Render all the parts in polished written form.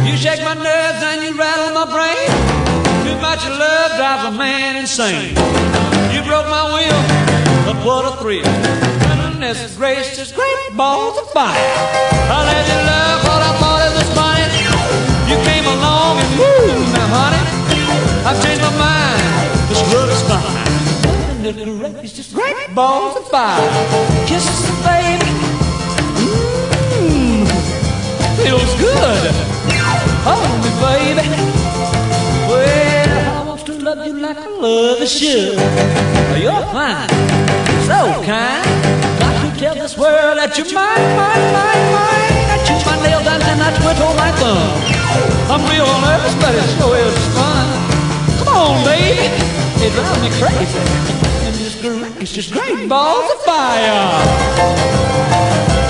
You shake my nerves and you rattle my brain. Too much love drives a man insane. You broke my will, but what a thrill. Goodness gracious, great balls of fire. I let you love what I thought it was funny. You came along and woo, now honey, I've changed my mind. This love is fine. Goodness gracious, great balls of fire. Kisses, baby. Feels good. Hold me, baby. Well, I want to love you like I love you should. You're fine, so kind. Got to tell this world that you're mine, mine, mine, mine. I chew my nails down and I twiddle my thumb. I'm real nervous, but it sure is fun. Come on, baby, it drives me crazy. And it's just great balls of fire.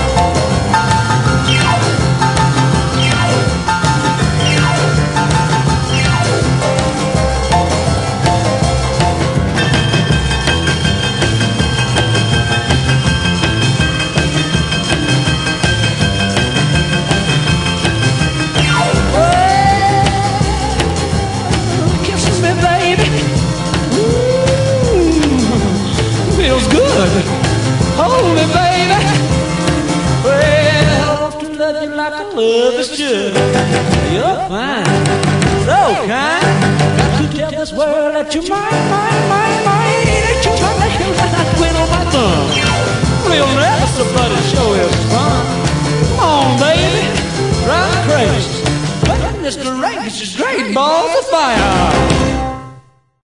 Feels good. Hold me, baby. Well, I want to love you like I love you should. You're fine, so kind. Got to tell this world that you're mine, mine, mine, mine. That you're trying to kill me, not twiddle my thumb. Real nervous, but it sure is fun. Come on, baby, drive me crazy. Goodness gracious, great balls of fire.